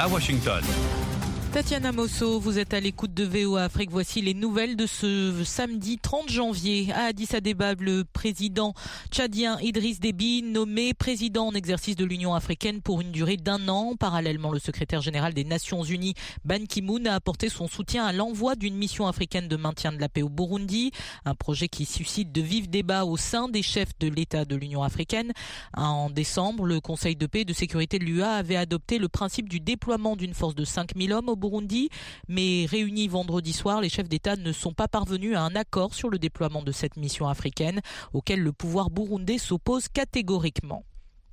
à Washington. Tatiana Mosso, vous êtes à l'écoute de VOA Afrique. Voici les nouvelles de ce samedi 30 janvier. À Addis Abeba, le président tchadien Idriss Déby, nommé président en exercice de l'Union africaine pour une durée d'1 an. Parallèlement, le secrétaire général des Nations Unies, Ban Ki-moon, a apporté son soutien à l'envoi d'une mission africaine de maintien de la paix au Burundi. Un projet qui suscite de vifs débats au sein des chefs de l'État de l'Union africaine. En décembre, le Conseil de paix et de sécurité de l'UA avait adopté le principe du déploiement d'une force de 5000 hommes au Burundi, mais réunis vendredi soir, les chefs d'État ne sont pas parvenus à un accord sur le déploiement de cette mission africaine, auquel le pouvoir burundais s'oppose catégoriquement.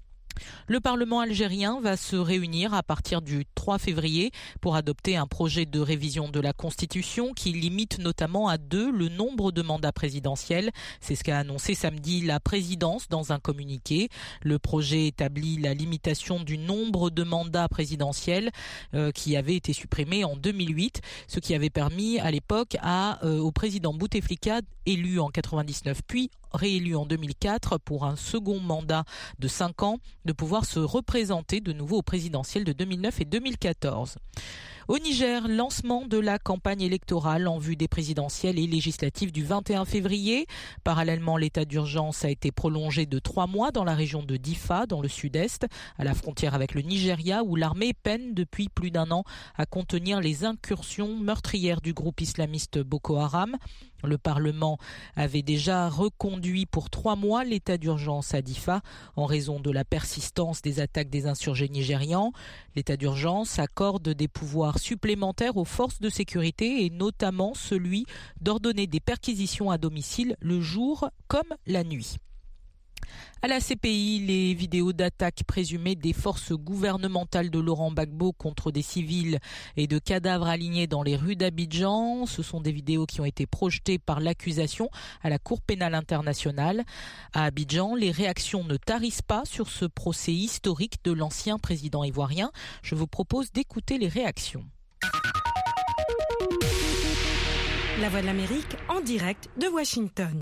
Le Parlement algérien va se réunir à partir du 3 février pour adopter un projet de révision de la Constitution qui limite notamment à 2 le nombre de mandats présidentiels. C'est ce qu'a annoncé samedi la présidence dans un communiqué. Le projet établit la limitation du nombre de mandats présidentiels qui avait été supprimé en 2008, ce qui avait permis à l'époque au président Bouteflika, élu en 99 puis réélu en 2004 pour un second mandat de 5 ans, de pouvoir se représenter de nouveau au présidentiel de 2009 et 2014. Au Niger, lancement de la campagne électorale en vue des présidentielles et législatives du 21 février. Parallèlement, l'état d'urgence a été prolongé de 3 mois dans la région de Difa, dans le sud-est, à la frontière avec le Nigeria, où l'armée peine depuis plus d'1 an à contenir les incursions meurtrières du groupe islamiste Boko Haram. Le Parlement avait déjà reconduit pour 3 mois l'état d'urgence à Difa en raison de la persistance des attaques des insurgés nigérians. L'état d'urgence accorde des pouvoirs supplémentaires aux forces de sécurité et notamment celui d'ordonner des perquisitions à domicile le jour comme la nuit. À la CPI, les vidéos d'attaques présumées des forces gouvernementales de Laurent Gbagbo contre des civils et de cadavres alignés dans les rues d'Abidjan. Ce sont des vidéos qui ont été projetées par l'accusation à la Cour pénale internationale. À Abidjan, les réactions ne tarissent pas sur ce procès historique de l'ancien président ivoirien. Je vous propose d'écouter les réactions. La Voix de l'Amérique en direct de Washington.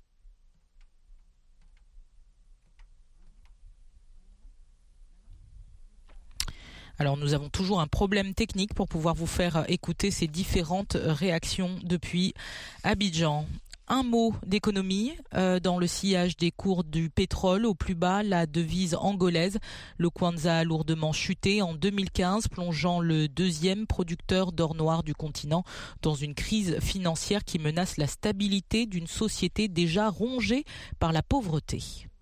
Alors nous avons toujours un problème technique pour pouvoir vous faire écouter ces différentes réactions depuis Abidjan. Un mot d'économie dans le sillage des cours du pétrole. Au plus bas, la devise angolaise. Le kwanza a lourdement chuté en 2015, plongeant le 2e producteur d'or noir du continent dans une crise financière qui menace la stabilité d'une société déjà rongée par la pauvreté.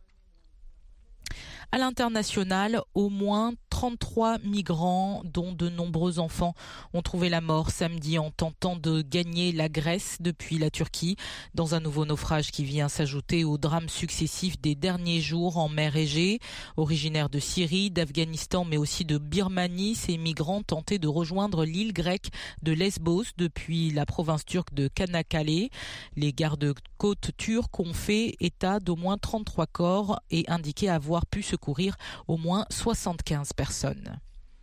À l'international, au moins 33 migrants, dont de nombreux enfants, ont trouvé la mort samedi en tentant de gagner la Grèce depuis la Turquie, dans un nouveau naufrage qui vient s'ajouter aux drames successifs des derniers jours en mer Égée. Originaires de Syrie, d'Afghanistan, mais aussi de Birmanie, ces migrants tentaient de rejoindre l'île grecque de Lesbos depuis la province turque de Çanakkale. Les gardes-côtes turcs ont fait état d'au moins 33 corps et indiqué avoir pu secourir au moins 75 personnes.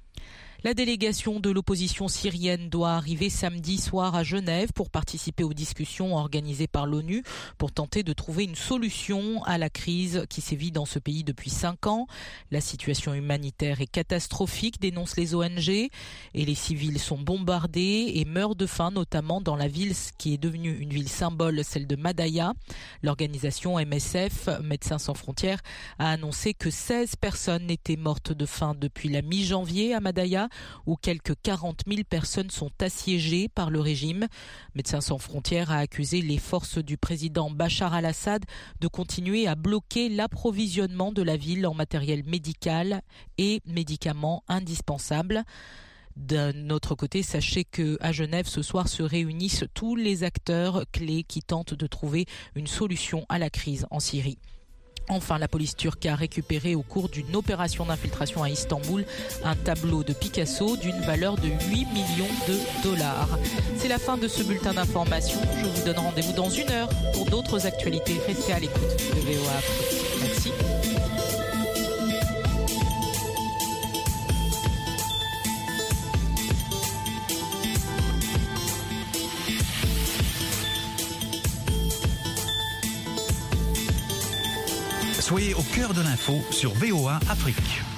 La délégation de l'opposition syrienne doit arriver samedi soir à Genève pour participer aux discussions organisées par l'ONU pour tenter de trouver une solution à la crise qui sévit dans ce pays depuis 5 ans. La situation humanitaire est catastrophique, dénoncent les ONG, et les civils sont bombardés et meurent de faim, notamment dans la ville qui est devenue une ville symbole, celle de Madaya. L'organisation MSF, Médecins sans frontières, a annoncé que 16 personnes étaient mortes de faim depuis la mi-janvier à Madaya, où quelques 40 000 personnes sont assiégées par le régime. Médecins sans frontières a accusé les forces du président Bachar al-Assad de continuer à bloquer l'approvisionnement de la ville en matériel médical et médicaments indispensables. D'un autre côté, sachez qu'à Genève, ce soir, se réunissent tous les acteurs clés qui tentent de trouver une solution à la crise en Syrie. Enfin, la police turque a récupéré au cours d'une opération d'infiltration à Istanbul un tableau de Picasso d'une valeur de 8 millions de dollars. C'est la fin de ce bulletin d'information. Je vous donne rendez-vous dans 1 heure pour d'autres actualités. Restez à l'écoute de VOA Afrique. Merci. Soyez au cœur de l'info sur VOA Afrique.